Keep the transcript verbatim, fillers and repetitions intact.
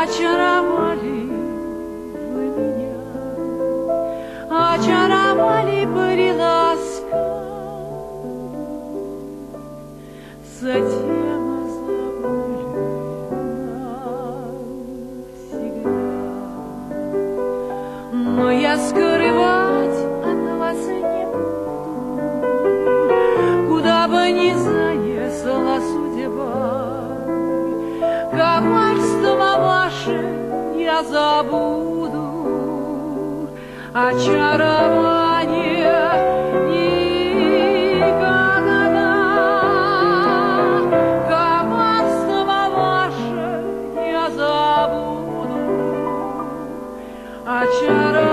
очаровали вы меня, очаровали приласкав, затем забыли навсегда. Но я скрывать от вас не буду, куда бы ни занесла судьба. Коварство ваше я забуду, очарование никогда. Коварство ваше я забуду, очарование.